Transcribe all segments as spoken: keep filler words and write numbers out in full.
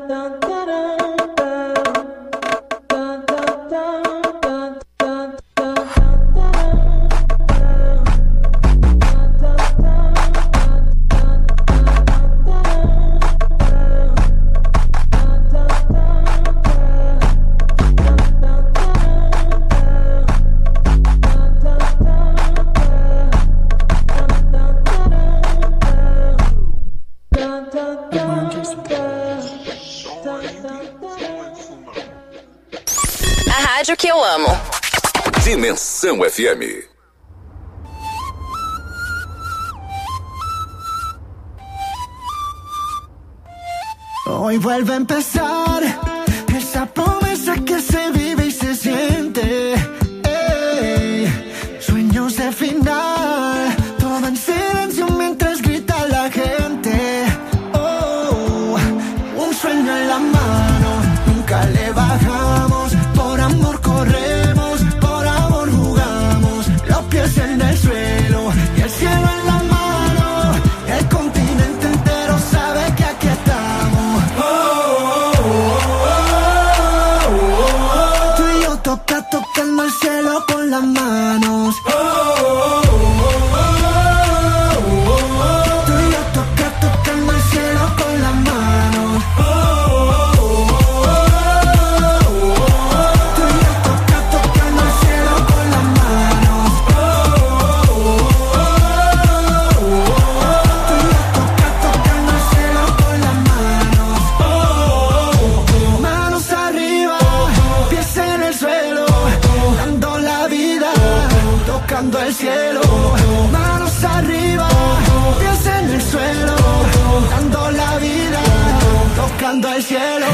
Rádio que eu amo. Dimensão F M. Hoy vuelve a empezar esa promesa que se vive y se siente. Ey, sueños de final, todo en silencio mientras grita la gente. Oh, un sueño en la mano, nunca le bajamos. Por amor corremos, por amor jugamos. Los pies en el suelo y el cielo en la mano. El continente entero sabe que aquí estamos. Oh, oh, oh, oh, oh, oh. Tú y yo toca, tocando el cielo con las manos. Oh, oh, oh, oh, oh, oh, oh. Tú y yo toca, tocando el cielo con las manos. Oh, oh, oh, oh, oh. Tú y yo toca, tocando el cielo con las manos. Oh, oh, oh, oh, oh. Tú y yo toca, tocando el cielo con las manos. Oh, oh, oh. Manos arriba, pies en el suelo, dando la vida, tocando el cielo. Manos arriba, pies en el suelo, dando la vida, tocando el cielo.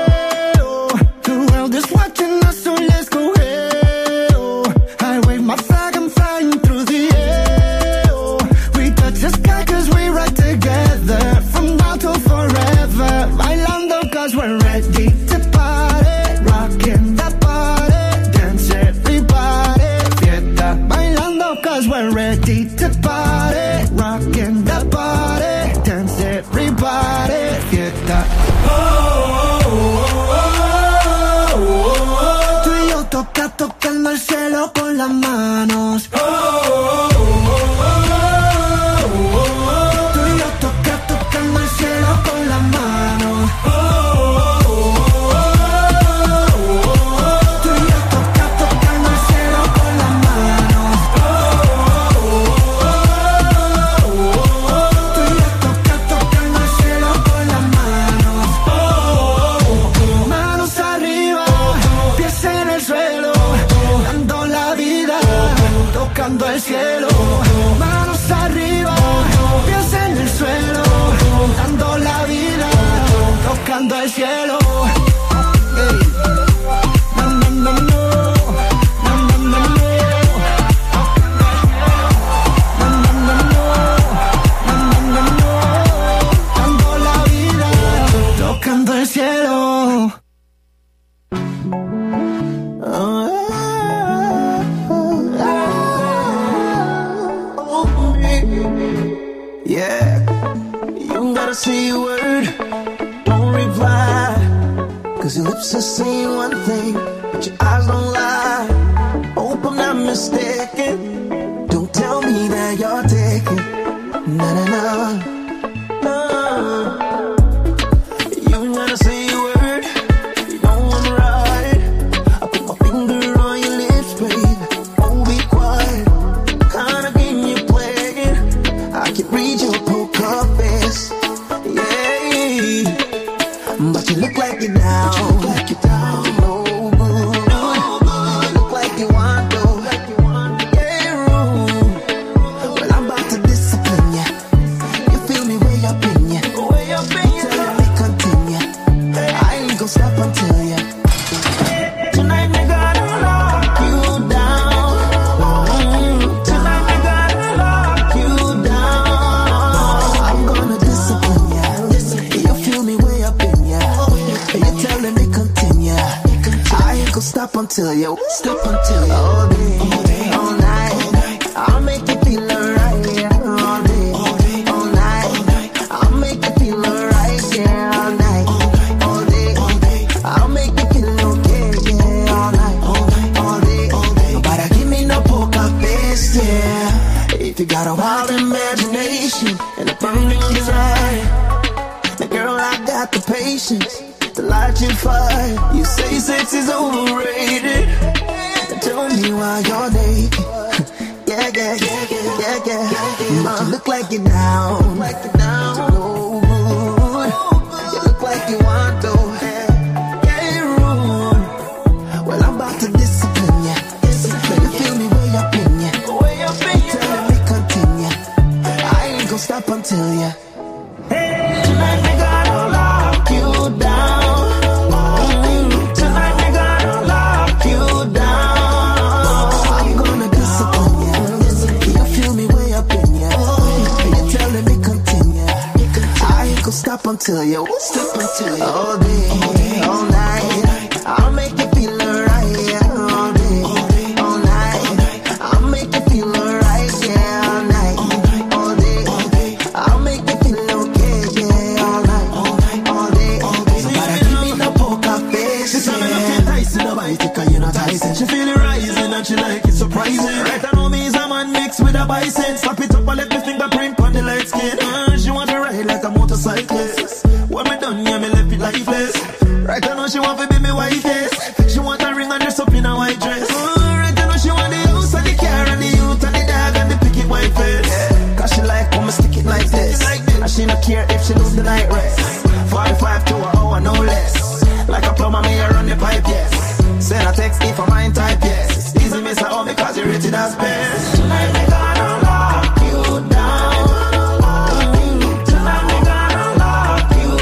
The world is watching us, so let's go. Hey-oh. I wave my flag, I'm flying through the air. Oh, we touch the sky cause we ride together, from now till forever. Bailando cause we're ready to party, rocking that body, dance everybody, fiesta. Bailando cause we're ready to party, rocking that body, dance everybody, fiesta. Oh, oh, oh, oh, oh, oh. Tú y yo toca, tocando el cielo con las manos. Oh, oh, oh, oh, oh, oh. Tú y yo toca, tocando el cielo con las manos. Oh, oh, oh, oh, oh. Tú y yo toca, tocando el cielo con las manos. Oh, oh, oh, oh, oh. Tú y yo toca, tocando el cielo con las manos. Oh, oh, oh. Manos arriba, pies en el suelo, dando la vida, tocando el cielo. Manos arriba, pies en el suelo, dando la vida, tocando el cielo. Hey. No, no, no, no. No, no, no, no. No, no, no, no. No, no, no, no. Dando la vida, tocando el cielo. Yeah, you gotta say a word, don't reply, cause your lips are saying one thing, but your eyes don't lie. Hope I'm not mistaken, don't tell me that you're taken. Na na na, no. You gotta say a word, you don't wanna ride. I put my finger on your lips, baby, oh be quiet. Kinda game you playing, I can read your poker face, yeah. But you look like you're down, you look like you're down, no good, no good. Look like you want though, yeah, rude. Well, I'm about to discipline ya. You feel me way up in ya, way up in ya. Tell me continue, I ain't gon' stop until ya. Tonight me gonna lock you down. Mm, Tonight me gonna lock you down. I'm gonna discipline ya. You feel me way up in ya. You telling me continue, I ain't gon' stop until you. Stop until you. All day, all day, all night. I'll make you feel alright. Yeah. All day, all day, all night. I'll make you feel alright. Yeah, all night, all patience to light your fire. You say sex is overrated. Tell me why you're naked. Yeah, yeah, yeah, yeah, yeah, yeah. But you look like you're down, like you're down. Oh, you look like you want to. Yeah, rude. Well, I'm about to discipline ya. Discipline. You feel me way up in ya. Way up in ya. Tell me continue. I ain't gonna stop until ya. Hey, tonight we gonna lock you down. Mm, tonight we gonna lock you down. I'm gonna discipline ya. You feel me way up in ya. You telling me continue. I ain't gonna stop until ya. Stop until ya. All day, all night. I'll make you feel alright. Yeah, all day, all night. I'll make you feel alright. Yeah, all night, all day. I'll make you feel okay. Yeah, all night, all day. But give me no poker face. She tell me nothing Tyson, nobody think you're not Tyson. She feel it rising and she like it surprising. Right, I know me is a man mixed with a bison. Slap it up and let me fingerprint on the light skin. Uh, she want to ride like a motorcyclist. When me done, yeah, me left it lifeless. Right, I know she want to be me wife, yes. She want a ring and dress up in a white dress. Uh, right, I know she want the house and the car and the youth and the dog and the picket white face. Yeah. Cause she like when me stick it like this. And she not care if she lose the night rest. forty-five to an hour, no less. Like a plumber, me a run the pipe, yes. Send a text if I mind type, yes. It's easy, miss a home because you rated as best. Tonight we gonna lock you down. Tonight we gonna lock you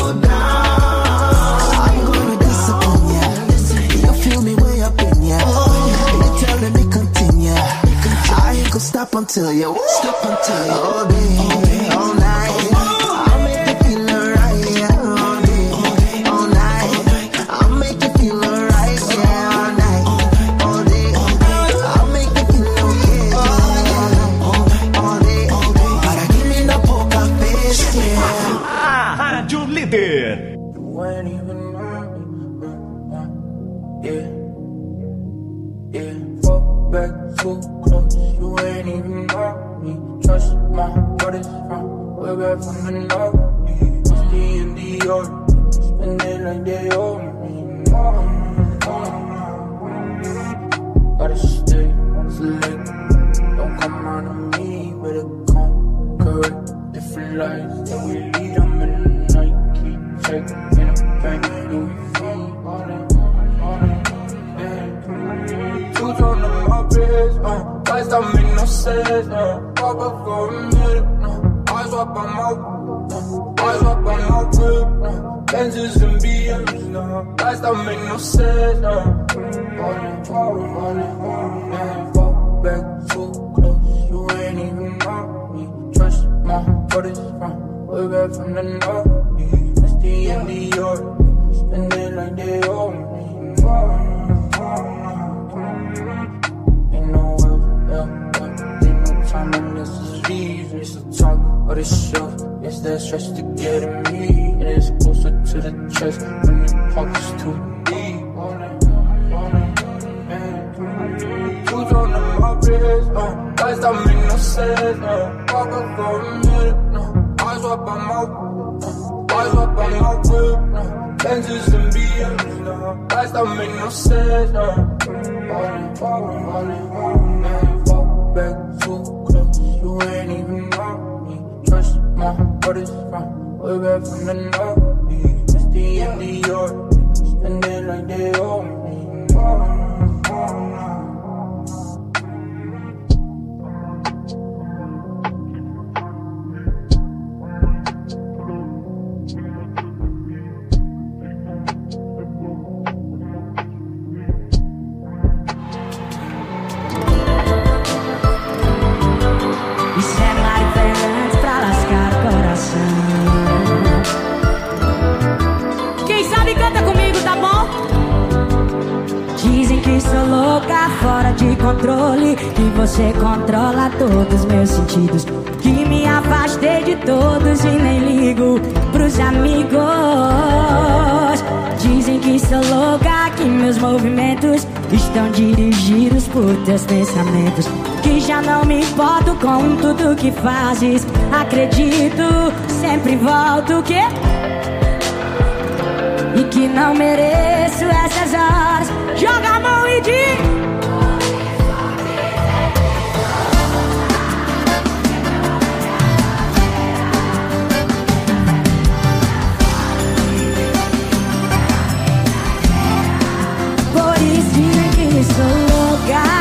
down. I'm gonna discipline ya. You feel me way up in ya. You telling me continue. I ain't gonna stop until ya. Stop until ya. All day, all night. I'll make you feel alright. Yeah, all day, all night. I'll make you feel alright. Yeah, all night, all day. I'll make you feel okay. Yeah, all night, all day. But give me no poker face. Yeah. Rádio Líder. You ain't even know me, yeah, yeah. Fall back too close. You ain't even know me. Trust my brothers from way back from the north. It's the in the order. Spend it like they owe me. Gotta stay select. Don't come out of me, better come correct. Different lives that we lead. I'm in the night, keep checking in the bank. Louis V, all that, all that, yeah. Two tone on my bed, uh. Guys don't make no sense, uh. Pop up for a minute, uh. Eyes up on my, uh. Eyes up on my whip, uh. Benzes and B Ms, uh. Guys don't make no sense, uh. All that, all that, all that, yeah. Fall back too close, you ain't even know me. Trust my brothers from way back from the north. It's the in the order. Spend it like they owe me. Ain't no help, help, help. Ain't no time unless it's leave. It's the talk or the show. It's that stretch to get at me. And it's closer to the chest when the pocket's too deep. Two tone on my wrist, uh. Guys don't make no sense, uh. Walk up for a minute, uh. Eyes up on my, uh. Eyes up on my whip, uh. Benzes and B Ms, uh. Guys don't make no sense, uh. Ballin', ballin', ballin', ballin'. Fall back too close, you ain't even know me. Trust my brothers from way back from the north. It's the in the order, spend it like they owe me. Fora de controle, que você controla todos meus sentidos, que me afastei de todos e nem ligo pros amigos. Dizem que sou louca, que meus movimentos estão dirigidos por teus pensamentos, que já não me importo com tudo que fazes. Acredito, sempre volto, que que não mereço essas horas. Joga a mão e diz: por isso dizem que sou louca.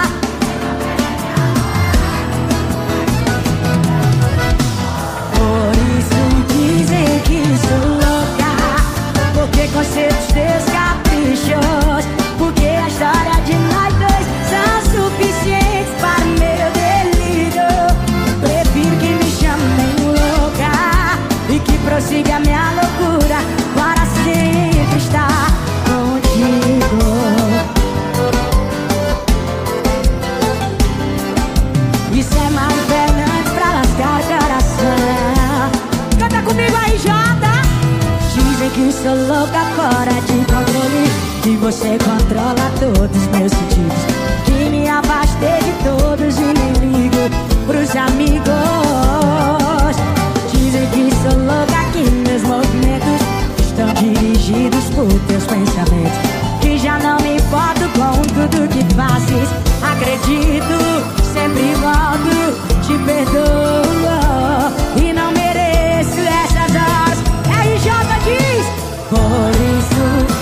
Por isso dizem que sou louca. Porque conceitos teus caprichos, porque a história de nós dois são suficientes para o meu delírio. Prefiro que me chamem louca e que prossiga a minha loucura para sempre estar contigo. Isso é mais Fernandes pra lascar o coração. Canta comigo aí, Jota. Dizem que sou louca, fora de controle, que você controla todos os meus sentidos, que me afastei de todos e nem ligo pros amigos. Dizem que sou louca, que meus movimentos estão dirigidos por teus pensamentos, que já não me importo com tudo que fazes. Acredito, sempre volto, te perdoo e não mereço essas horas. R J diz: por isso,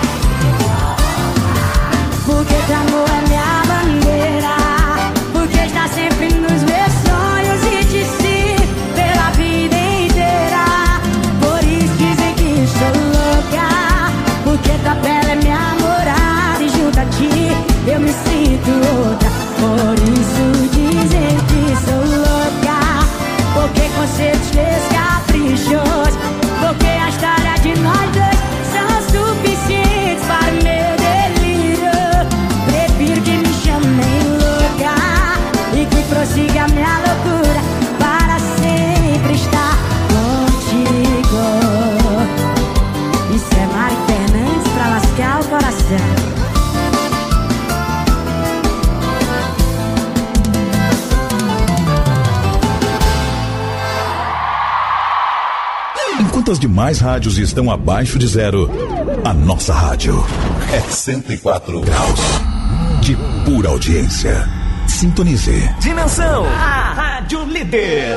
porque teu amor é minha bandeira, porque está sempre nos meus sonhos e te sigo pela vida inteira. Por isso dizem que sou louca, porque tua pele é minha morada e junto a ti eu me sinto outra. Por isso dizem que sou louca, porque conceitos teus caprichos, porque a história de nós dois são suficientes para o meu delírio. Prefiro que me chamem louca e que prossiga a minha loucura para sempre estar contigo. Isso é Mari Fernandes pra lascar o coração. Enquanto as demais rádios estão abaixo de zero, a nossa rádio é cento e quatro graus de pura audiência. Sintonize. Dimensão, a Rádio Líder.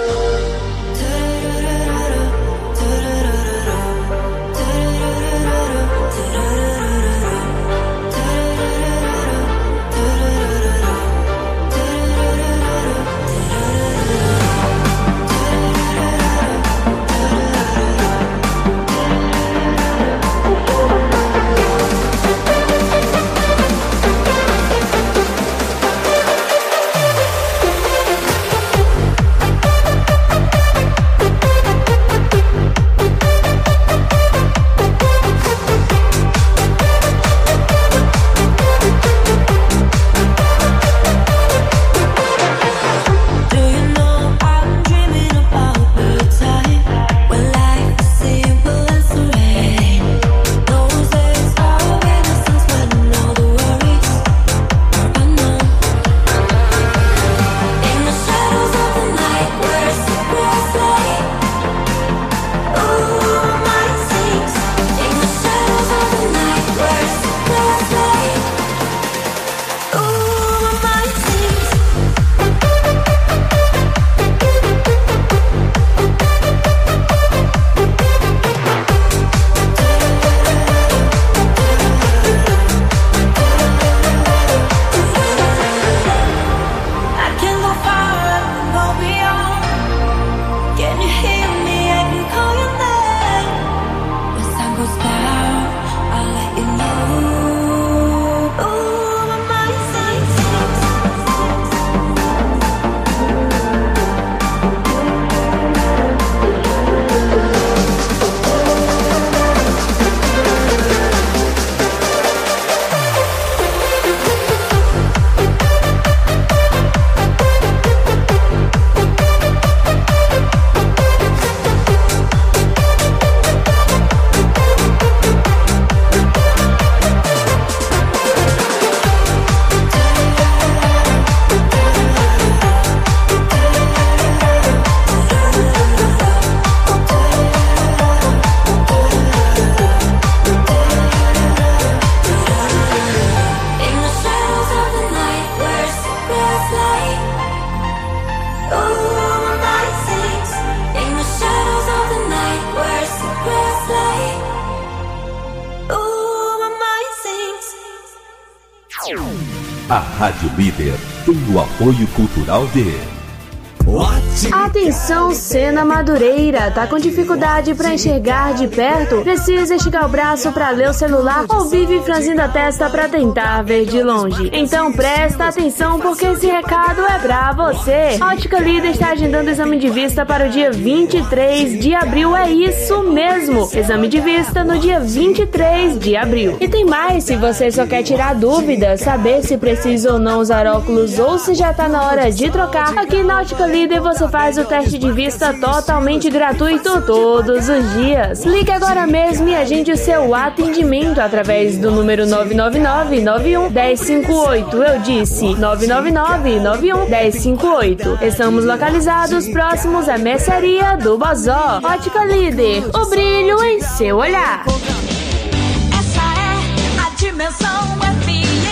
A Rádio Líder tem o apoio cultural de... Atenção, Sena Madureira, tá com dificuldade para enxergar de perto? Precisa esticar o braço para ler o celular ou vive franzindo a testa para tentar ver de longe? Então presta atenção porque esse recado é pra você. A Ótica Líder está agendando o exame de vista para o dia vinte e três de abril, é isso mesmo, exame de vista no dia vinte e três de abril. E tem mais, se você só quer tirar dúvidas, saber se precisa ou não usar óculos ou se já tá na hora de trocar, aqui na Ótica Líder você faz o teste de vista totalmente gratuito todos os dias. Ligue agora mesmo e agende o seu atendimento através do número nove nove nove, nove um, um zero cinco oito. Eu disse nove nove nove, nove um, um zero cinco oito. Estamos localizados próximos à mercearia do Bozó. Ótica Líder, o brilho em seu olhar. Essa é a Dimensão F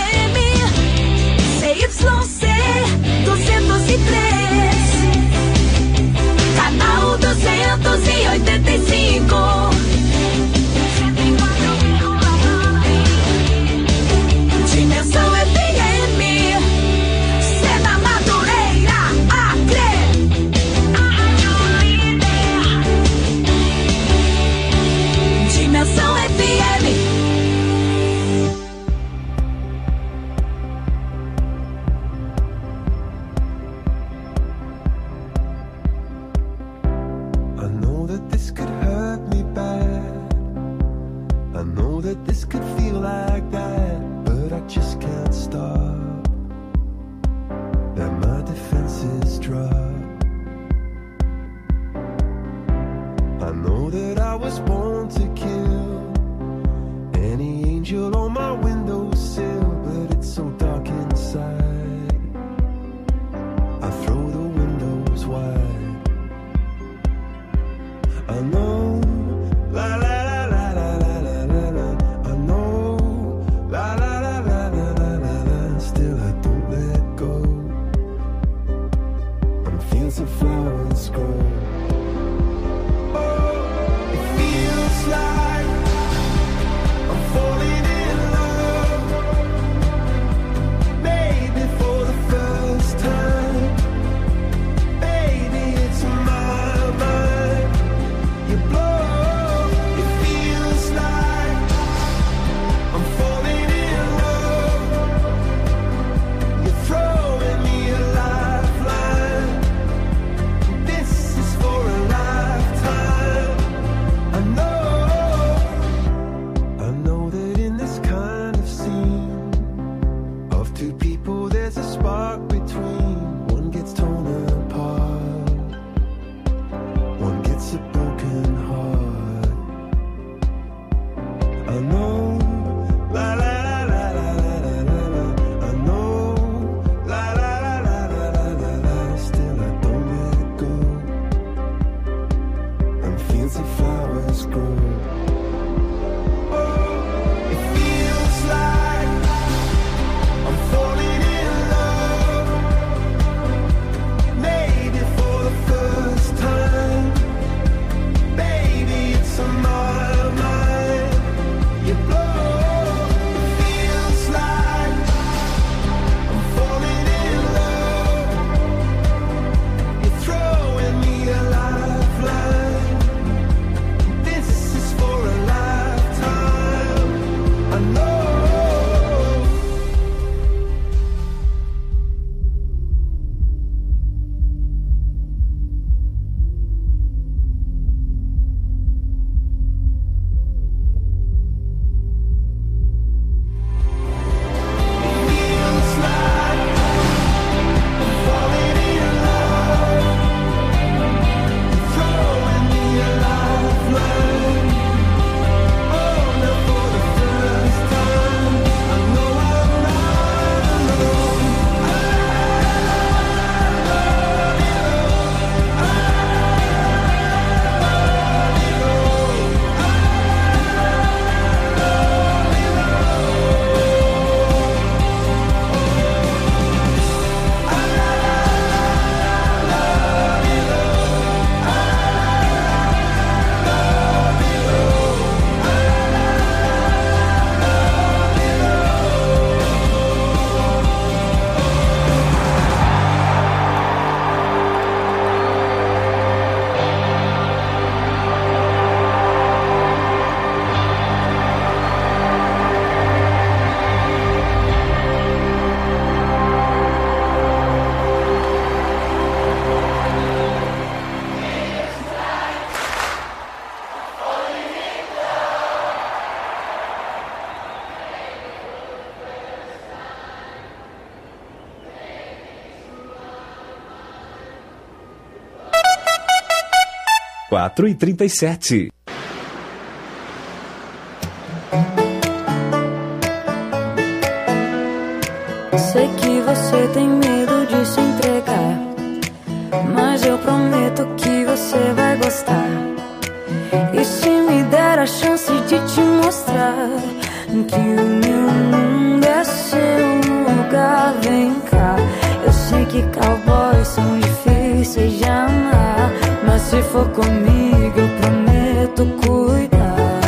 M C Y C duzentos e três. Canal duzentos e oitenta e cinco. Dimensão F M. Sena Madureira, Acre. Dimensão F M. That this could feel like that, but I just can't stop. That my defenses drop. I know that I was born to kill any angel on my windowsill, but it's so dark inside. I throw the windows wide. I know, la la. quatro e trinta e sete. Sei que você tem medo de se entregar, mas eu prometo que você vai gostar. E se me der a chance de te mostrar que o meu mundo é seu lugar, vem cá. Eu sei que cowboys são difíceis de amar, mas se for comigo eu prometo cuidar.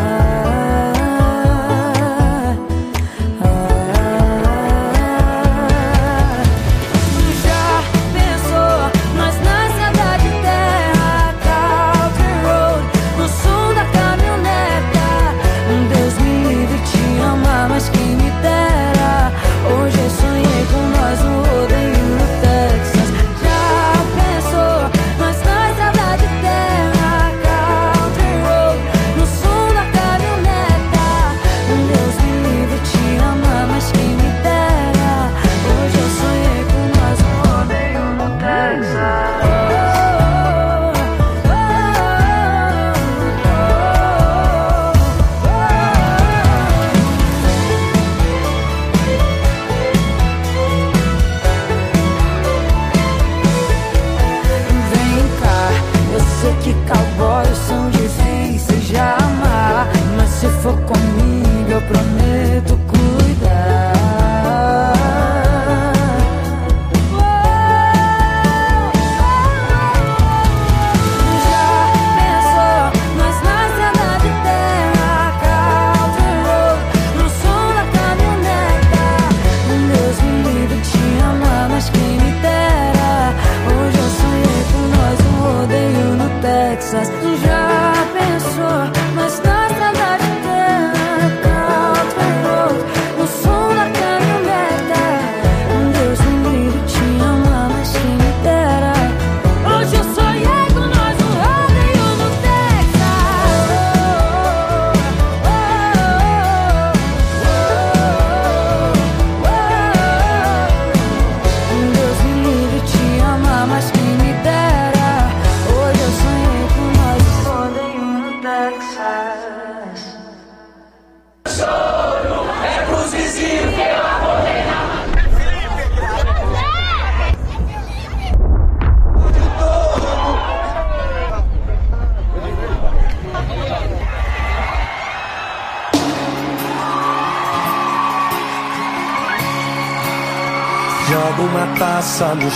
Joga uma taça no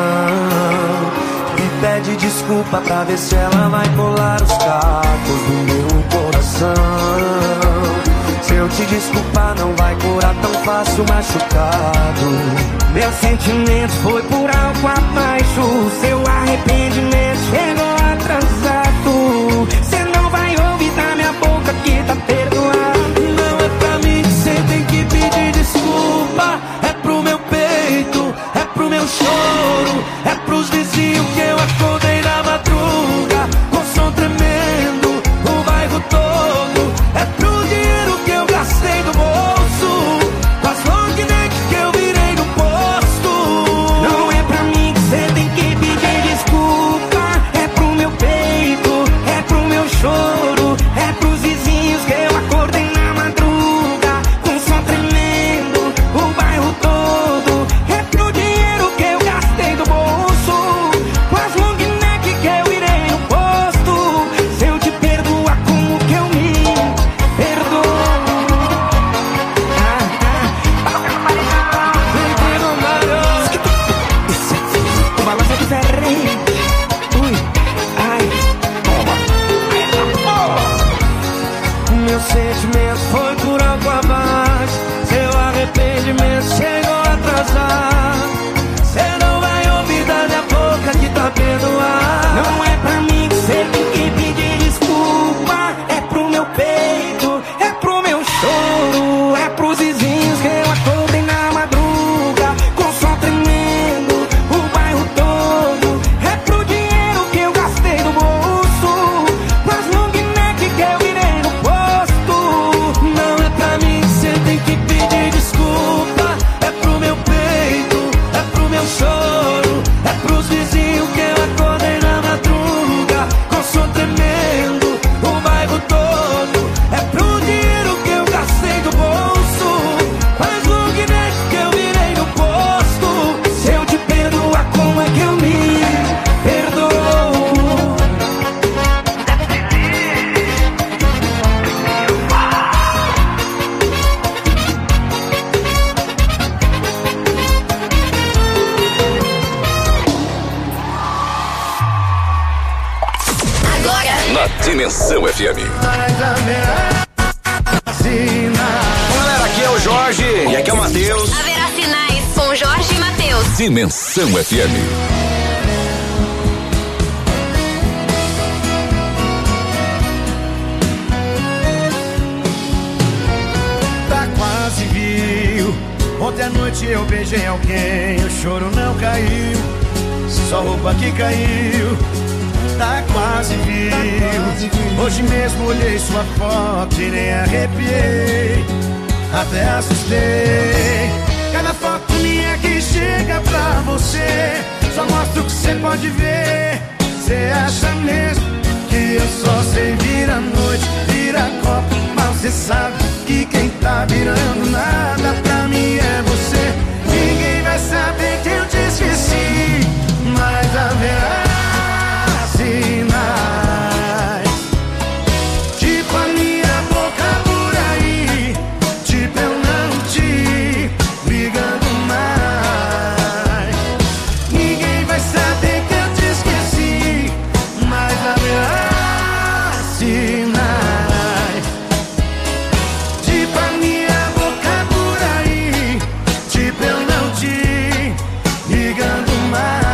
chão e pede desculpa pra ver se ela vai colar os cacos do meu coração. Se eu te desculpar não vai curar tão fácil machucado. Meu sentimento foi por algo abaixo, seu arrependimento chegou atrasado. Cê não vai ouvir da minha boca que tá perdoado. Não é pra mim que cê tem que pedir desculpa, é pro meu peito, é pro meu choro, é pros vizinhos que eu acordei na madruga com som tremendo, o bairro todo. É pro dinheiro que eu gastei do bolso, com as long neck que eu virei no posto. Não é pra mim que cê tem que pedir desculpa, é pro meu peito, é pro meu F M. Bom, galera, aqui é o Jorge e aqui é o Matheus. Haverá sinais com Jorge e Matheus. Dimensão F M. Tá quase viu. Ontem à noite eu beijei alguém, o choro não caiu, só roupa que caiu. Tá quase viu. Hoje mesmo olhei sua foto e nem arrepiei, até assustei. Cada foto minha que chega pra você só mostra o que você pode ver. Você acha mesmo que eu só sei virar noite, virar copo, mas você sabe que quem tá virando nada pra mim é você. Ninguém vai saber que eu te esqueci, mas haverá sinais, tipo a minha boca por aí, tipo eu não te ligando mais. Ninguém vai saber que eu te esqueci, mas haverá sinais, tipo a minha boca por aí, tipo eu não te ligando mais.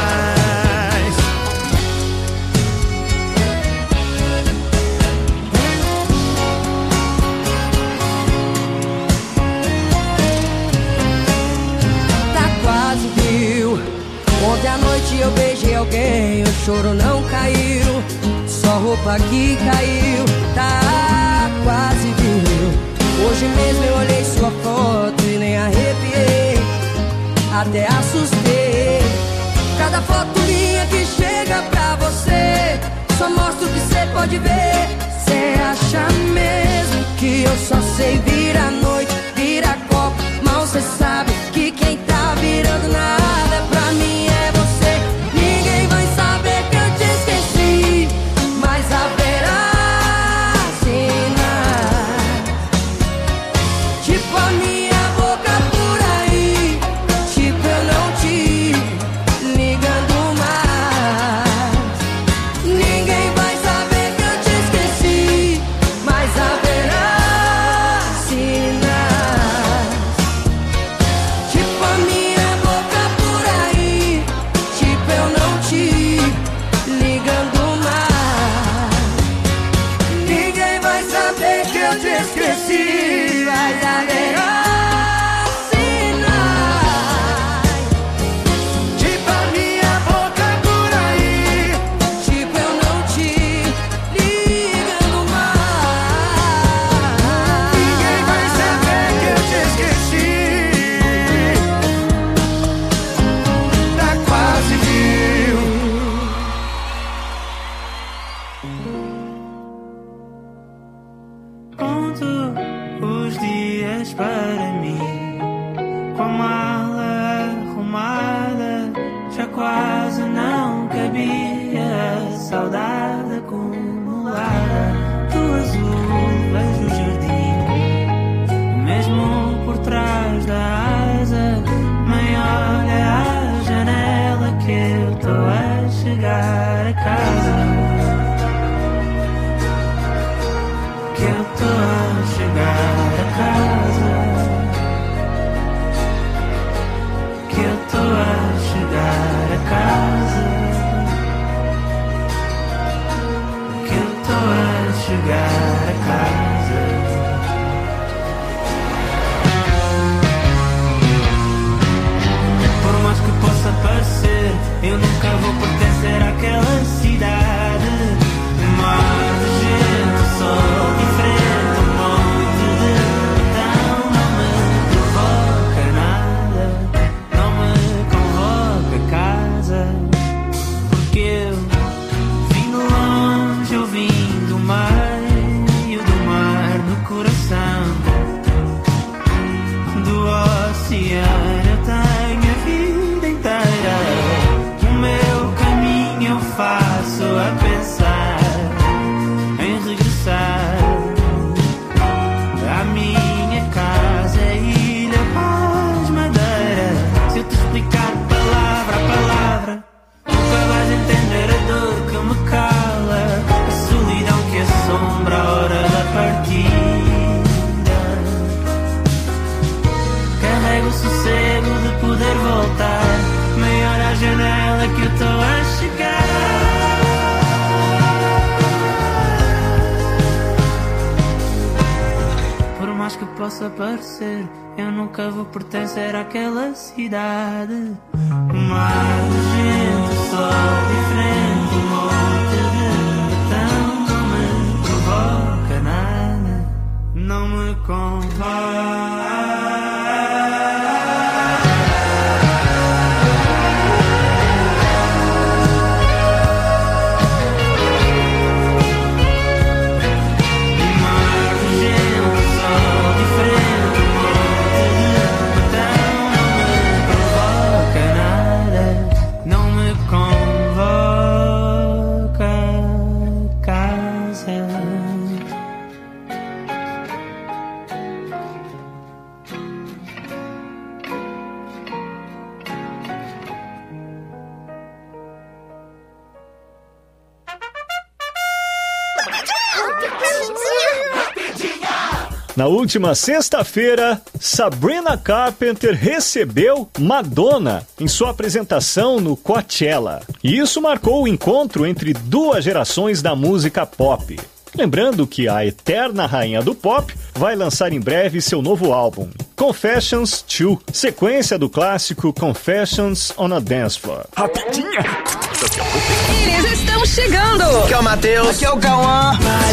Ontem à noite eu beijei alguém, o choro não caiu, só roupa que caiu. Tá quase viu. Hoje mesmo eu olhei sua foto e nem arrepiei, até assustei. Cada foto minha que chega pra você só mostra o que você pode ver. Cê acha mesmo que eu só sei virar noite, virar copo, mal cê sabe que quem tá virando nada pra mim é você. Ninguém vai saber que eu te esqueci, mas haverá sinais, tipo a minha boca por aí, tipo eu não te ligando mais. Ninguém vai saber que eu te esqueci, mas haverá sinais, tipo a minha boca por aí, tipo eu não te ligando mais. Ninguém vai saber que eu te esqueci, mas haverá sinais, tipo a minha boca por aí, tipo eu não te ligando mais. Ninguém vai saber que eu te esqueci, tá quase viu. Conto os dias para mim, com a mala arrumada, já quase não cabia a saudade acumulada. Do azul vejo o jardim, mesmo por trás da asa. Mãe, olha a janela que eu tô a chegar a casa, que eu tô a chegar a casa, que eu tô a chegar a casa, que eu tô a chegar a casa. Por mais que possa parecer, eu nunca vou pertencer àquela cidade. Mar de gente, sol diferente, um monte de botão. Não me provoca nada, não me convoca a casa, porque eu vim de longe, eu vim do meio do mar no coração do oceano. Eu tenho a vida inteira, o meu caminho eu faço a pensar em regressar à minha casa, Ilha Paz Madeira. Se eu te explicar palavra a palavra, nunca vais entender a dor que me cala, a solidão que assombra sossego de poder voltar. Maior a janela que eu estou a chegar. Por mais que possa parecer, eu nunca vou pertencer àquela cidade. O mar, gente, o sol diferente, um monte de botão. Não me provoca nada, não me convoca. Na última sexta-feira, Sabrina Carpenter recebeu Madonna em sua apresentação no Coachella. E isso marcou o encontro entre duas gerações da música pop. Lembrando que a eterna rainha do pop vai lançar em breve seu novo álbum, Confessions dois, sequência do clássico Confessions on a Dance Floor. Rapidinha! Eles estão chegando! Aqui é o Matheus. Aqui é o Cauã.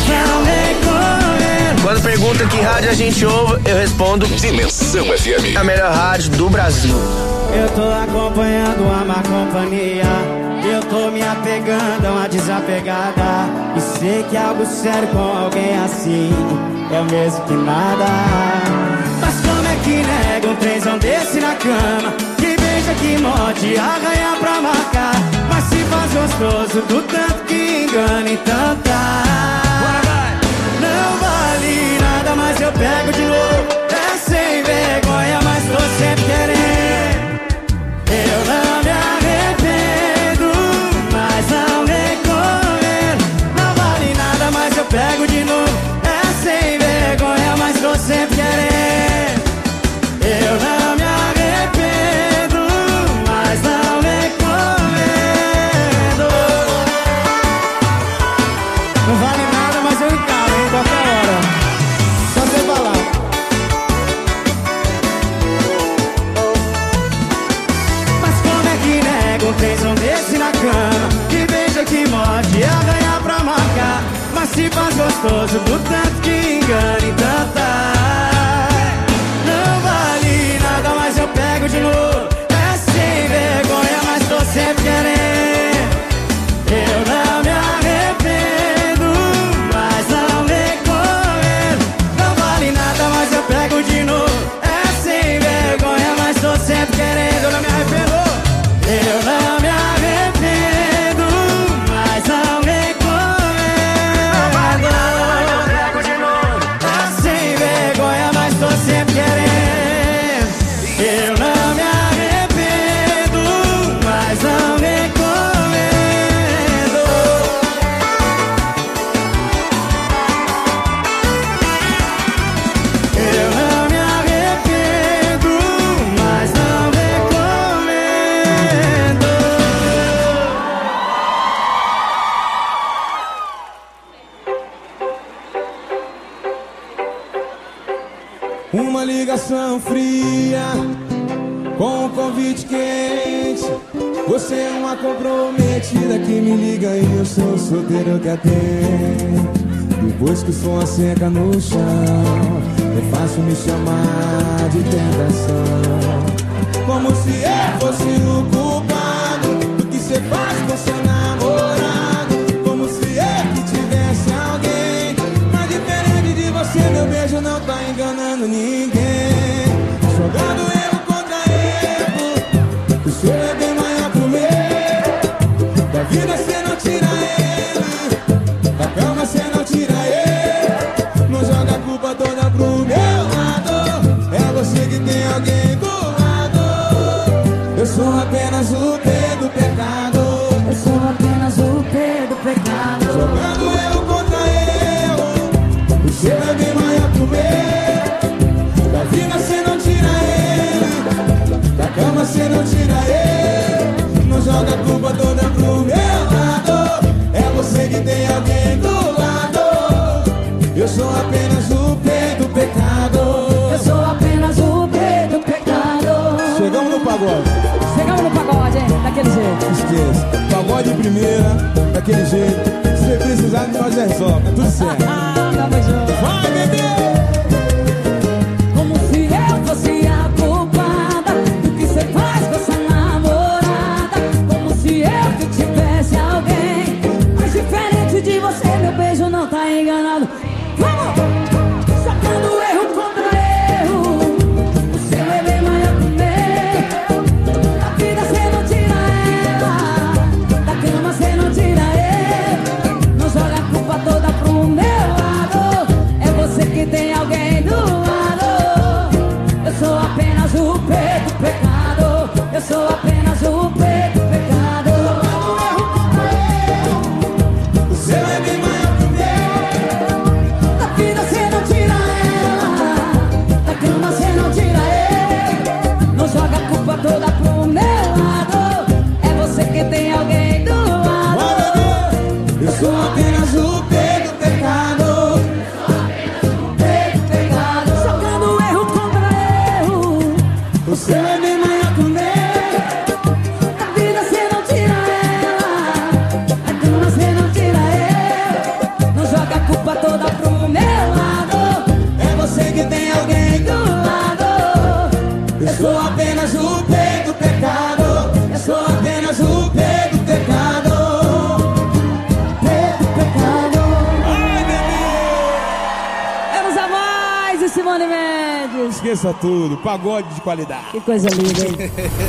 Quando pergunta que rádio a gente ouve, eu respondo Dimensão F M. A melhor rádio do Brasil. Eu tô acompanhando a má companhia. Eu tô me apegando a uma desapegada. E sei que algo sério com alguém assim é o mesmo que nada. Mas como é que nega um trenzão desse na cama? Que beija, que morde, arranha pra marcar. Mas se faz gostoso do tanto que engana, então tá. Não vale nada, mas eu pego de novo. É sem vergonha, mas tô sempre querendo. Eu não me arrependo, mas não recomendo. Não vale nada, mas eu pego de novo. É sem vergonha, mas tô sempre querendo. Eu não me arrependo, mas não recomendo. Não vale nada, mas eu encaro em qualquer hora. Só você falar. Mas como é que nega um trenzão desse na cama? Que beija, que morde, arranha pra marcar. Mas se faz gostoso do tanto que engana, então tá. Não vale nada, mas eu pego de novo. É sem vergonha, mas tô sempre querendo. Eu não me arrependo, mas não recomendo. Não vale nada, mas eu pego de novo. É sem vergonha, mas tô sempre querendo. Eu não me arrependo. Eu não me arrependo, mas não recomendo. Não vale nada, mas eu pego de novo. É sem vergonha, mas tô sempre querendo. Eu não me arrependo, mas não recomendo. Eu não me arrependo, mas não recomendo. Uma ligação fria com um convite quente. Você é uma comprometida que me liga e eu sou o solteiro que atende. Depois que o som seca no chão, é fácil me chamar de tentação. Como se eu fosse o culpado do que você faz com seu namorado. Como se eu que tivesse alguém. Mas diferente de você, meu beijo não tá enganando ninguém. Jogando erro contra erro, o seu é bem maior que o meu. Da vida cê não tira ele, da cama cê não tira ele. Não joga a culpa toda pro meu lado. É você que tem alguém do lado. Eu sou apenas o P do pecado. Eu sou apenas o P do pecado. Jogando erro contra erro, o seu é bem maior que o meu. Da pagode. Chegamos no pagode, hein? Daquele jeito. Esqueça. Pagode de primeira, daquele jeito. Se você precisar, nós resolve. Tudo certo. Ah, tamo junto. Vai, bebê! Como se eu fosse a culpada do que você faz com essa namorada. Como se eu que tivesse alguém. Mas diferente de você, meu beijo não tá enganado. Vamos! Sacando erro contra erro. O seu é bem maior que o meu. Da vida cê não tira ela. Da cama cê não tira ele. Não joga a culpa toda pro meu lado. É você que tem alguém do lado. Eu sou apenas o peito pecado. Eu sou apenas o peito pecado. O seu é bem maior que o meu. Da vida cê não tira ela. Da cama cê não tira ele. Não joga a culpa toda pro meu lado. É você que tem alguém do lado. Eu sou apenas o peito pecado. Peito pecado. Jogando erro contra erro. O seu é bem maior que o meu. Da vida cê não tira ela. Da cama cê não tira ele. Não joga a culpa toda pro meu lado. É você que tem alguém do lado. Eu sou apenas o peito pecado. Eu sou apenas o peito pecado. Peito pecado. Ai, bebê! Vamos a mais e Simone Mendes. Esqueça tudo, pagode de qualidade. Que coisa linda, hein?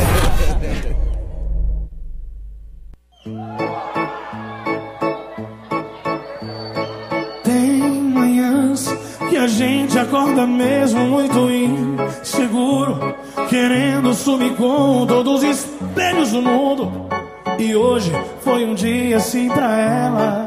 Tem manhãs que a gente acorda mesmo muito inseguro, querendo sumir com todos os espelhos do mundo. E hoje foi um dia assim pra ela.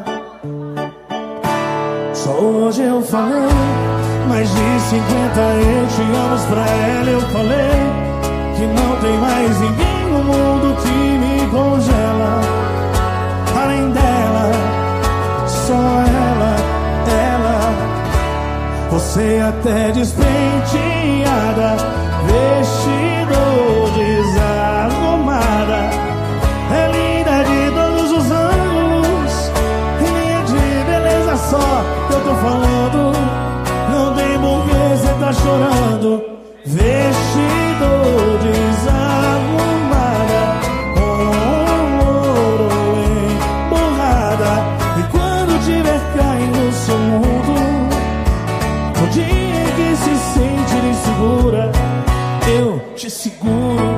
Só hoje eu falei mais de cinquenta eu te amo pra ela. Eu falei que não tem mais ninguém no mundo que me congela. Além dela, só ela, ela. Você até despenteada, vestido desarrumada. É linda de todos os ângulos, linha de beleza só que eu tô falando. Não tem porquê cê tá chorando. Vestido desarrumada, com ouro emborrada. E quando tiver caindo no seu mundo, no dia em que se sentir insegura, eu te seguro.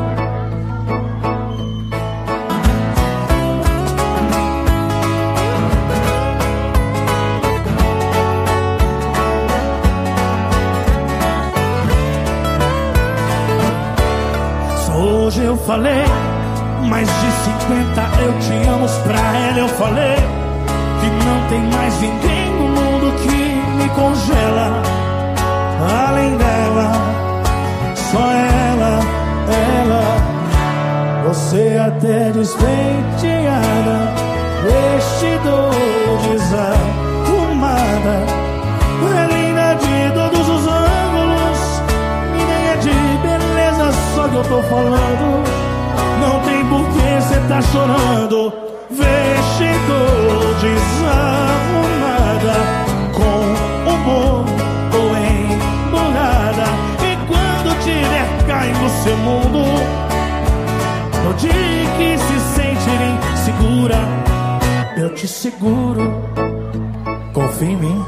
Hoje eu falei mais de cinquenta eu te amo pra ela. Eu falei que não tem mais ninguém no mundo que me congela. Além dela, só ela, ela. Você até despenteada, vestido desarrumada. É linda de todos os ângulos, e nem é de beleza só que eu tô falando. Não tem porquê cê tá chorando. Vestido desarrumada, com humor ou embolada. E quando tiver caindo no seu mundo, no dia que se sentir insegura, eu te seguro. Confia em mim.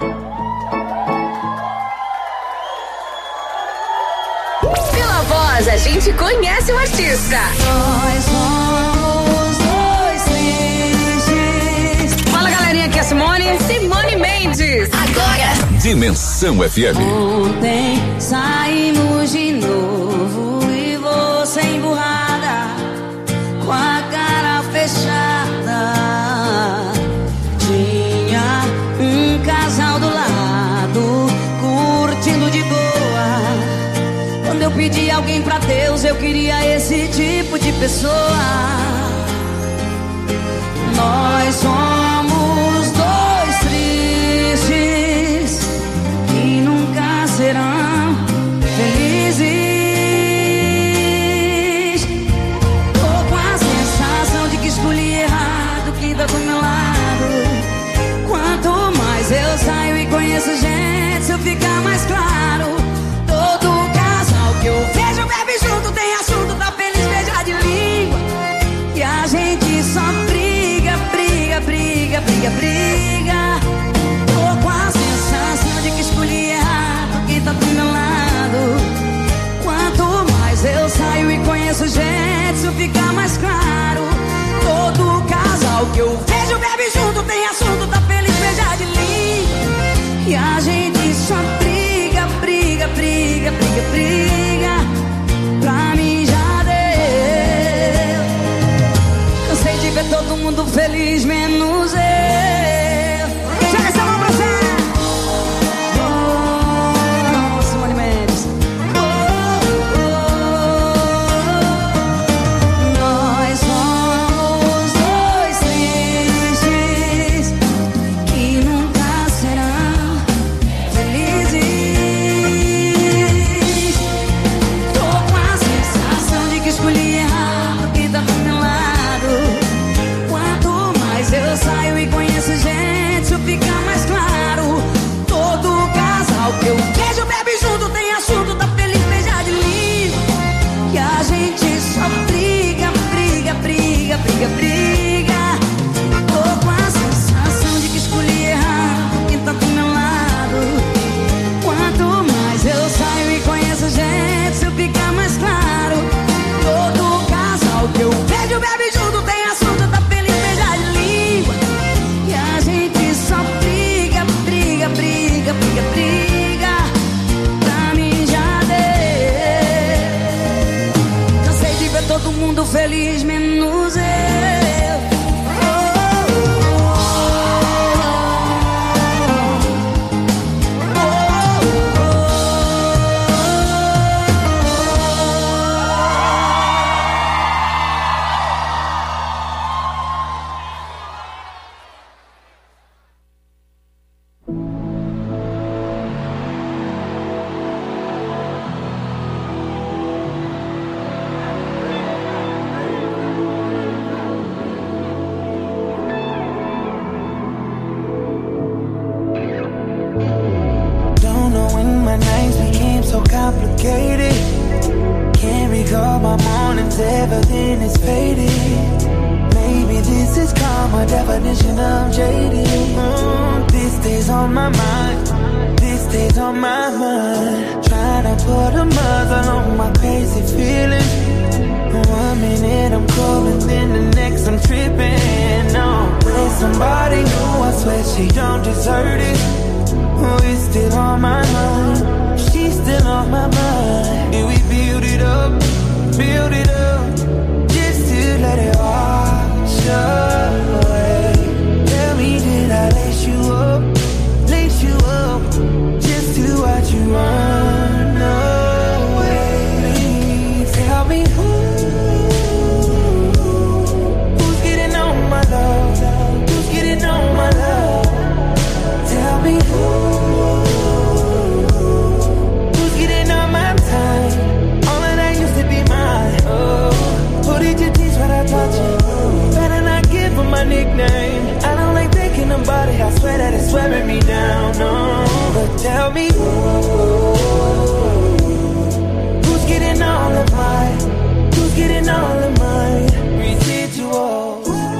Pela voz, a gente conhece o artista. Nós somos dois tristes. Fala, galerinha, aqui é a Simone. Simone Mendes. Agora. Dimensão F M. Ontem saímos de novo e você emburrada, com a cara fechada. Tinha um casal do lado, curtindo de boa. Quando eu pedi alguém pra Deus, eu queria esse tipo de pessoa. Nós somos dois tristes que nunca serão felizes. claro. Todo casal que eu vejo bebe junto, tem assunto, tá feliz, beija de língua. E a gente só briga, briga, briga, briga, briga. Pra mim já deu. Cansei de ver todo mundo feliz, menos eu. Joga essa mão pra você. Oh, Simone Mendes. Oh, oh, oh. Nós somos dois tristes que nunca serão felizes. Tô com a sensação de que escolhi errado, que tá do meu lado. Quanto mais eu saio e conheço gente, isso fica mais claro. Todo casal que eu vejo bebe junto, tem assunto, tá feliz, beija de língua. E a gente só briga, briga, briga, briga, briga. Tô com a sensação de que escolhi errado, quem tá do meu lado. Quanto mais eu saio e conheço gente, isso fica mais claro. Todo casal que eu vejo bebe junto, tem assunto, tá feliz, beija de língua. E a gente só briga, briga, briga, briga, briga. Pra mim já deu. Cansei de ver todo mundo feliz, menos eu. Don't know when my nights became so complicated. Can't recall my mornings, everything is faded. Maybe this is karma, definition of jaded. Mm, this stays on my mind, this stays on my mind. Trying to put a muzzle on my crazy feelings. One minute I'm cool and then the next I'm tripping. No, with somebody new, I swear she don't deserve it. Oh, it's still on my mind, she's still on my mind. Did we build it up, build it up, just to let it wash away? Tell me, did I lace you up, lace you up, just to watch you run away? Tell me who, who's getting on my love, who's getting on my love? Tell me who, who's getting on my time? All of that used to be mine. Oh, who did you teach what I taught you? Better not give her my nickname. I don't like thinking about it, I swear that it's wearing me down. No, but tell me who, who's getting all of mine? Who's getting all of mine? Residuals.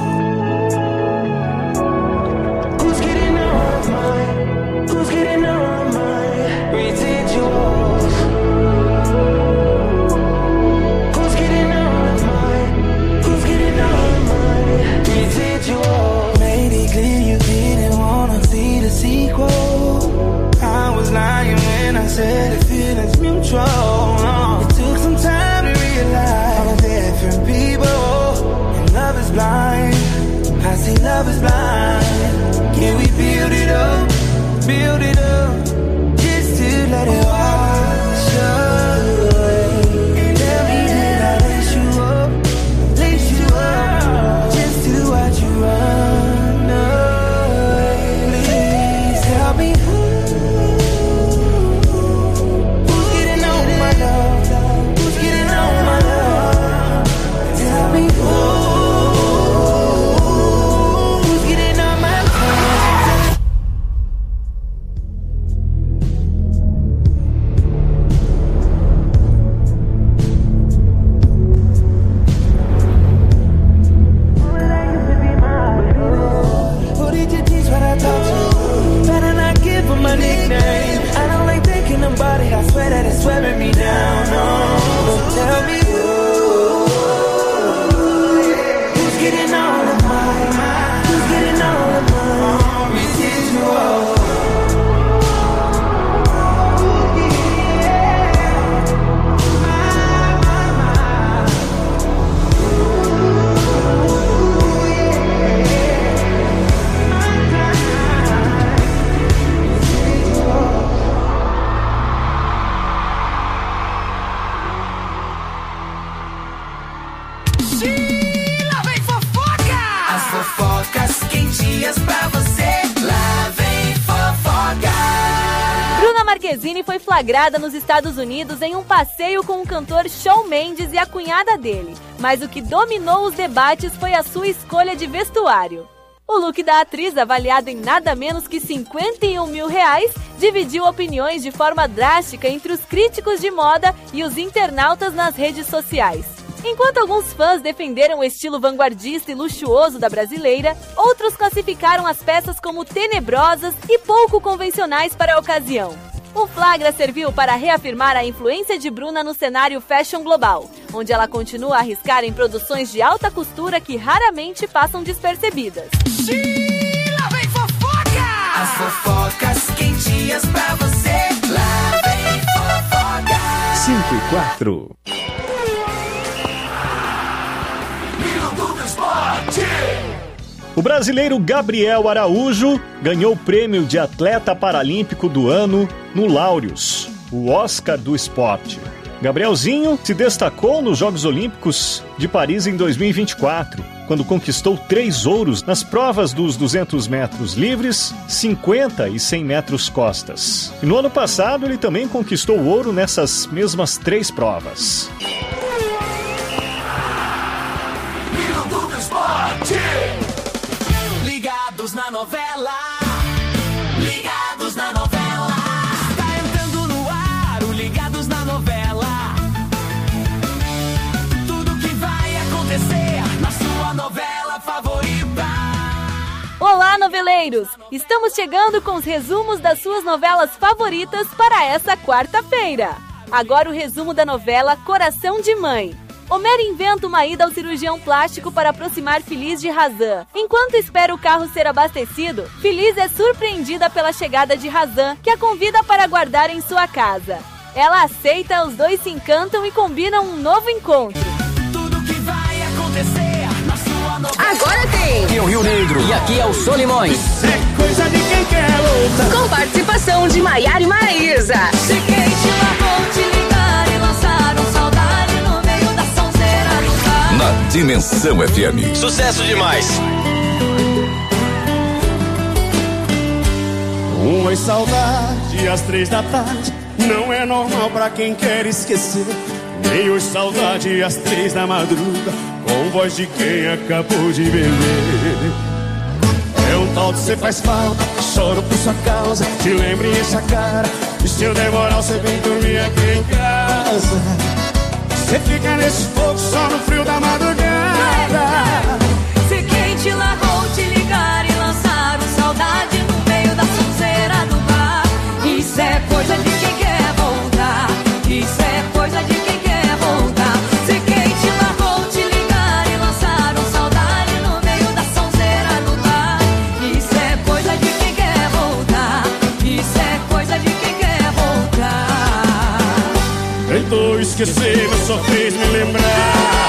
Who's getting all of mine? Who's getting all of mine? Residuals. Who's getting all of mine? Who's getting all of mine? Residuals. Made it clear you didn't wanna see the sequel. Lorenzini foi flagrada nos Estados Unidos em um passeio com o cantor Shawn Mendes e a cunhada dele. Mas o que dominou os debates foi a sua escolha de vestuário. O look da atriz, avaliado em nada menos que cinquenta e um mil reais, dividiu opiniões de forma drástica entre os críticos de moda e os internautas nas redes sociais. Enquanto alguns fãs defenderam o estilo vanguardista e luxuoso da brasileira, outros classificaram as peças como tenebrosas e pouco convencionais para a ocasião. O flagra serviu para reafirmar a influência de Bruna no cenário fashion global, onde ela continua a arriscar em produções de alta costura que raramente passam despercebidas. Lá vem fofoca! As fofocas quentinhas pra você. Lá vem fofoca. cinco e quatro. O brasileiro Gabriel Araújo ganhou o prêmio de atleta paralímpico do ano no Laureus, o Oscar do esporte. Gabrielzinho se destacou nos Jogos Olímpicos de Paris em dois mil e vinte e quatro, quando conquistou três ouros nas provas dos duzentos metros livres, cinquenta e cem metros costas. E no ano passado ele também conquistou ouro nessas mesmas três provas. Ligados na novela, ligados na novela. Tá entrando no ar o Ligados na Novela. Tudo que vai acontecer na sua novela favorita. Olá, noveleiros! Estamos chegando com os resumos das suas novelas favoritas para essa quarta-feira. Agora o resumo da novela Coração de Mãe. Homer inventa uma ida ao cirurgião plástico para aproximar Feliz de Razan. Enquanto espera o carro ser abastecido, Feliz é surpreendida pela chegada de Razan, que a convida para guardar em sua casa. Ela aceita, os dois se encantam e combinam um novo encontro. Tudo que vai acontecer na sua novela. Agora tem! Aqui é o Rio Negro e aqui é o Solimões. É coisa de quem quer luta. Com participação de Maiara e Maraísa. Se quem te lavou, te ligar e lançar um saudade no meio da sonzeira do bar. Na Dimensão F M. Sucesso demais. Uma saudade às três da tarde não é normal pra quem quer esquecer. Nem hoje saudade às três da madruga, com voz de quem acabou de beber. É um tal de cê faz falta, choro por sua causa, te lembro e enche a cara. E se eu demorar você vem dormir aqui em casa. Cê fica nesse fogo só no frio da madrugada. Se quem te largou, te ligar e lançar um saudade no meio da sonzeira do bar. Isso é coisa de quem quer voltar. Isso é coisa de quem quer voltar. Se quem te largou, te ligar e lançar um saudade no meio da sonzeira do bar. Isso é coisa de quem quer voltar. Isso é coisa de quem quer voltar. Tentou esquecer, mas só fez me lembrar.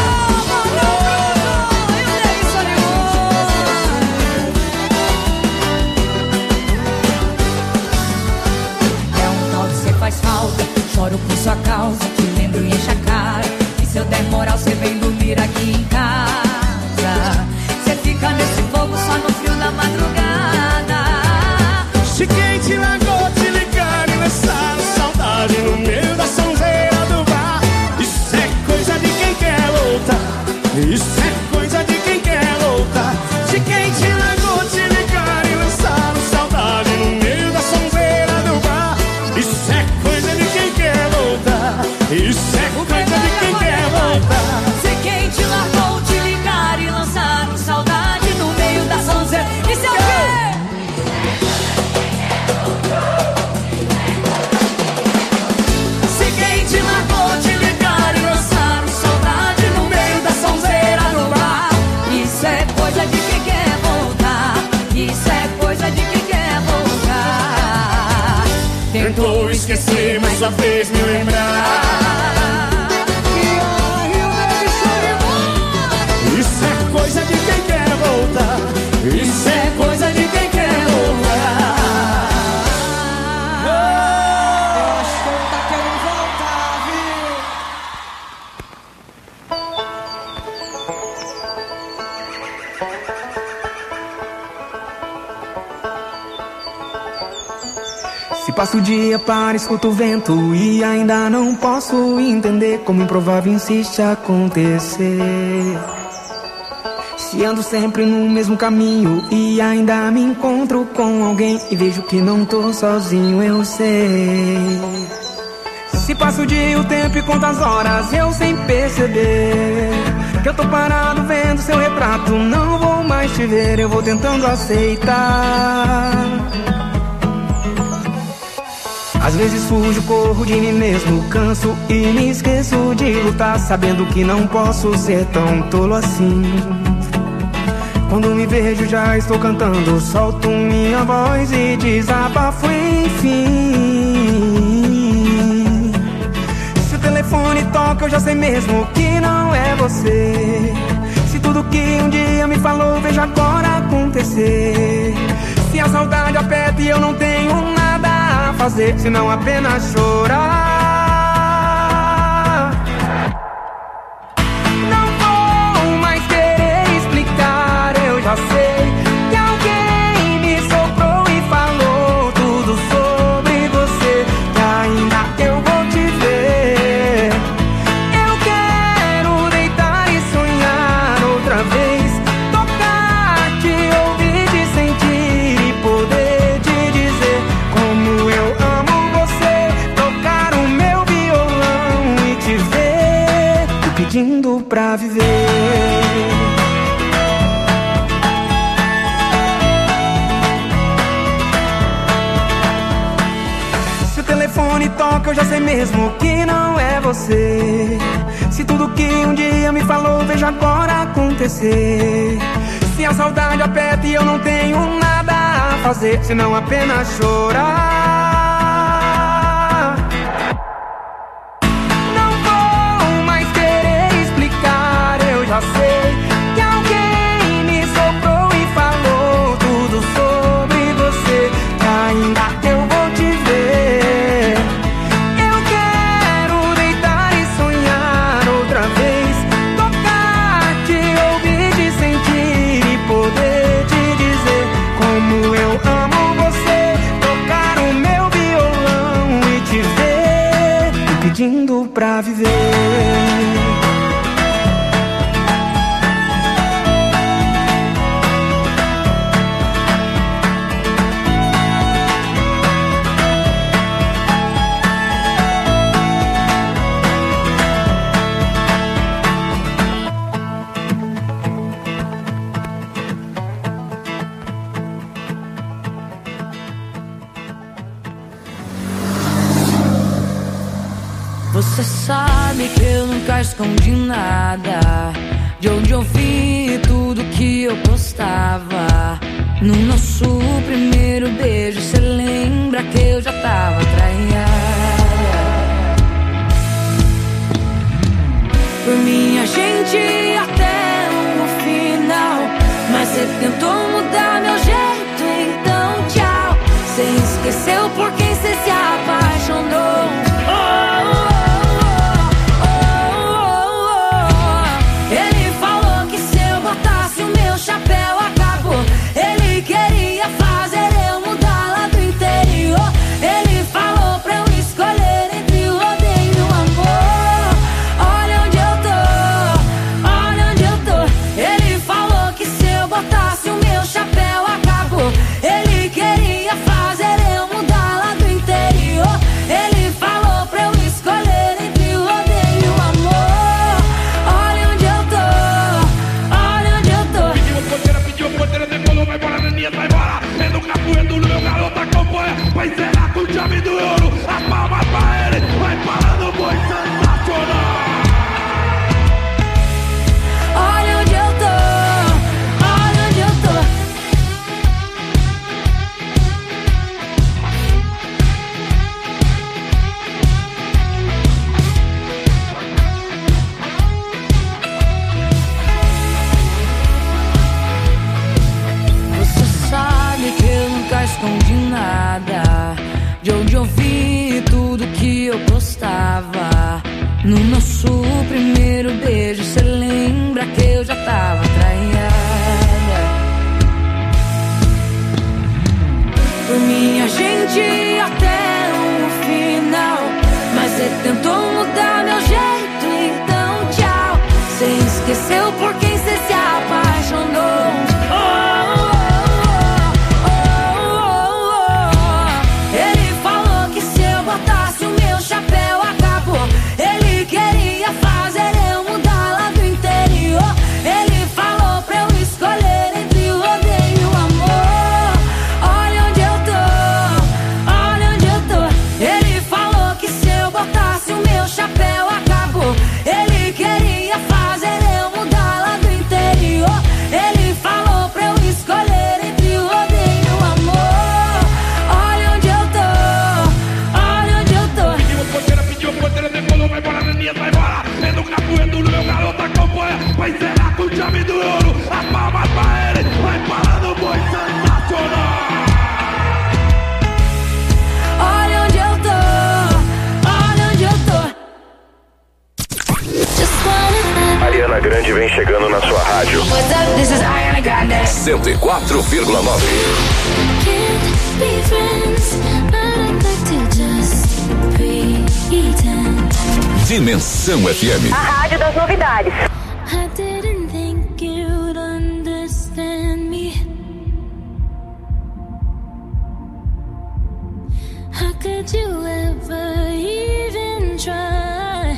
Faz falta, choro por sua causa, te lembro e enche a cara. E se eu der moral, cê vem dormir aqui em casa. Cê fica nesse fogo só no frio da madrugada. Se quem te largou, te ligar e lançar saudade no meio da sonzeira do bar. Isso é coisa de quem quer lutar. Isso é coisa de quem quer lutar. Se quem te largou, te ligar e lançar saudade no meio da sonzeira do bar. Isso é coisa de quem quer voltar. Isso é coisa de quem quer voltar. Se quem te largou, te ligar e lançar um saudade no meio da sonzeira. Isso é o quê? Se quem te largou, te ligar e lançar um saudade no meio da sonzeira do bar. Isso é coisa de quem quer voltar. Isso é coisa de quem quer voltar. Tentou esquecer, mas só fez me lembrar. Isso é coisa de quem quer voltar. Isso é coisa de quem quer voltar. Eu acho que ele tá querendo voltar, viu? Se passo o dia para escuto o vento e ainda não posso entender como improvável insiste acontecer. Se ando sempre no mesmo caminho e ainda me encontro com alguém e vejo que não tô sozinho, eu sei. Se passo o dia, o tempo e conto as horas, eu sem perceber que eu tô parado vendo seu retrato. Não vou mais te ver, eu vou tentando aceitar. Às vezes fujo, corro de mim mesmo, canso e me esqueço de lutar, sabendo que não posso ser tão tolo assim. Quando me vejo já estou cantando, solto minha voz e desabafo enfim. Se o telefone toca eu já sei mesmo que não é você. Se tudo que um dia me falou vejo agora acontecer. Se a saudade aperta e eu não tenho nada a fazer senão apenas chorar. Já sei que alguém me soprou e falou tudo sobre você, que ainda eu vou te ver. Eu quero deitar e sonhar outra vez, tocar, te ouvir, te sentir e poder te dizer como eu amo você. Tocar o meu violão e te ver, te pedindo pra viver. Toca, eu já sei mesmo que não é você. Se tudo que um dia me falou vejo agora acontecer. Se a saudade aperta e eu não tenho nada a fazer senão apenas chorar. Não vou mais querer explicar, eu já sei que alguém me soprou e falou tudo sobre você, que ainda eu vou te ver. Pedindo pra viver. Você sabe que eu nunca escondi nada, de onde eu vi tudo que eu postava. No nosso primeiro beijo, cê lembra que eu já tava traída. Por mim a gente até o final, mas cê tentou mudar meu jeito, então tchau. Cê esqueceu por quem cê se apaixonou. Oh, oh. Chapéu acabou. Ele queria fazer eu mudar lá do interior. Ele falou pra eu escolher entre o odeio e o amor. Olha onde eu tô, olha onde eu tô. Ele falou que se eu botasse o meu chapéu acabou. Ele queria fazer eu mudar lá do interior. Ele falou pra eu escolher entre o odeio e o amor. Olha onde eu tô, olha onde eu tô. Vai embora, Neninha, vai embora. É no capoeiro do meu garoto acompanha. Vai zerar com chave do ouro. As palmas pra ele. Vai parando o boi sensacional. Olha onde eu tô, olha onde eu tô. Que eu nunca escondi nada, de onde eu vi tudo que eu postava. No nosso primeiro beijo, cê lembra que eu já tava traída. Por mim a gente até Campina Grande vem chegando na sua rádio. What's up? This is Ariana Grande. cento e quatro vírgula nove. Dimensão F M. A rádio das novidades. I didn't think you'd understand me. How could you ever even try?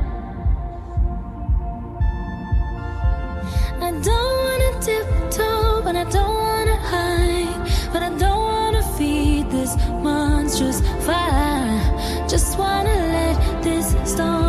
I don't wanna tiptoe, but I don't wanna hide. But I don't wanna feed this monstrous fire. Just wanna let this storm